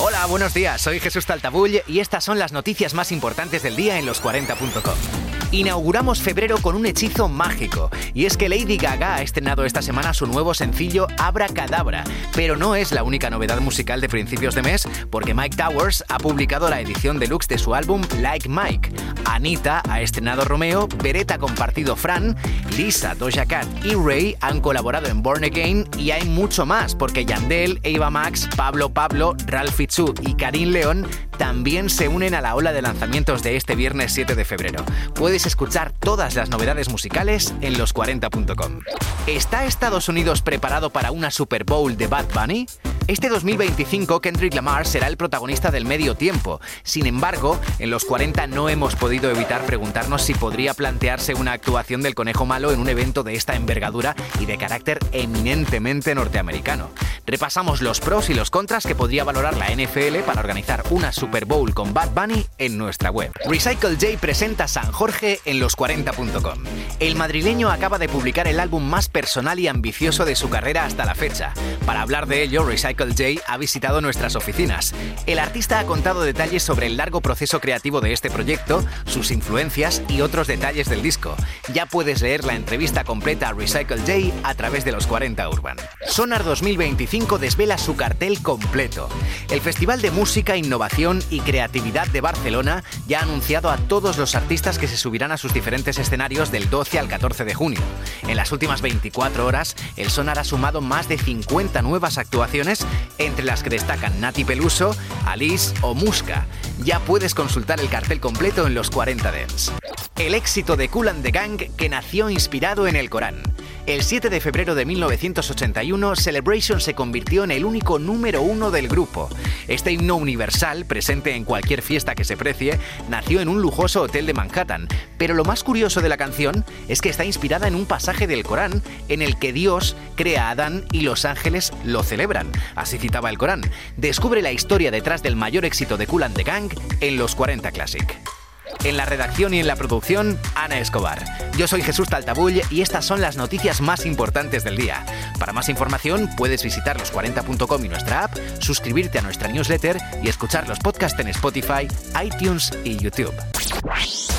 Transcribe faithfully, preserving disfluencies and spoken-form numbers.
Hola, buenos días, soy Jesús Taltabull y estas son las noticias más importantes del día en los cuarenta punto com. Inauguramos febrero con un hechizo mágico, y es que Lady Gaga ha estrenado esta semana su nuevo sencillo Abracadabra, pero no es la única novedad musical de principios de mes, porque Mike Towers ha publicado la edición deluxe de su álbum Like Mike. Anita ha estrenado Romeo, Beretta ha compartido Fran, Lisa, Doja Cat y Ray han colaborado en Born Again, y hay mucho más, porque Yandel, Ava Max, Pablo Pablo, Ralph Fitzhugh y Karim León también se unen a la ola de lanzamientos de este viernes siete de febrero. Puedes escuchar todas las novedades musicales en los cuarenta punto com. ¿Está Estados Unidos preparado para una Super Bowl de Bad Bunny? Este dos mil veinticinco Kendrick Lamar será el protagonista del medio tiempo. Sin embargo, en los cuarenta no hemos podido evitar preguntarnos si podría plantearse una actuación del Conejo Malo en un evento de esta envergadura y de carácter eminentemente norteamericano. Repasamos los pros y los contras que podría valorar la N F L para organizar una Super Bowl con Bad Bunny en nuestra web. Recycle J presenta San Jorge en los cuarenta punto com. El madrileño acaba de publicar el álbum más personal y ambicioso de su carrera hasta la fecha. Para hablar de ello, Recycle J ha visitado nuestras oficinas. El artista ha contado detalles sobre el largo proceso creativo de este proyecto, sus influencias y otros detalles del disco. Ya puedes leer la entrevista completa a Recycle J a través de los cuarenta Urban. Sonar dos mil veinticinco desvela su cartel completo. El Festival de Música, Innovación y Creatividad de Barcelona ya ha anunciado a todos los artistas que se subirán a sus diferentes escenarios del doce al catorce de junio. En las últimas veinticuatro horas, el Sonar ha sumado más de cincuenta nuevas actuaciones, entre las que destacan Nati Peluso, Alice o Muska. Ya puedes consultar el cartel completo en los cuarenta Dance. El éxito de Kool and the Gang, que nació inspirado en el Corán. El siete de febrero de mil novecientos ochenta y uno, Celebration se convirtió en el único número uno del grupo. Este himno universal, presente en cualquier fiesta que se precie, nació en un lujoso hotel de Manhattan, pero lo más curioso de la canción es que está inspirada en un pasaje del Corán en el que Dios crea a Adán y los ángeles lo celebran. Así citaba el Corán. Descubre la historia detrás del mayor éxito de Kool and the Gang en los cuarenta Classic. En la redacción y en la producción, Ana Escobar. Yo soy Jesús Taltabull y estas son las noticias más importantes del día. Para más información puedes visitar los cuarenta punto com y nuestra app, suscribirte a nuestra newsletter y escuchar los podcasts en Spotify, iTunes y YouTube.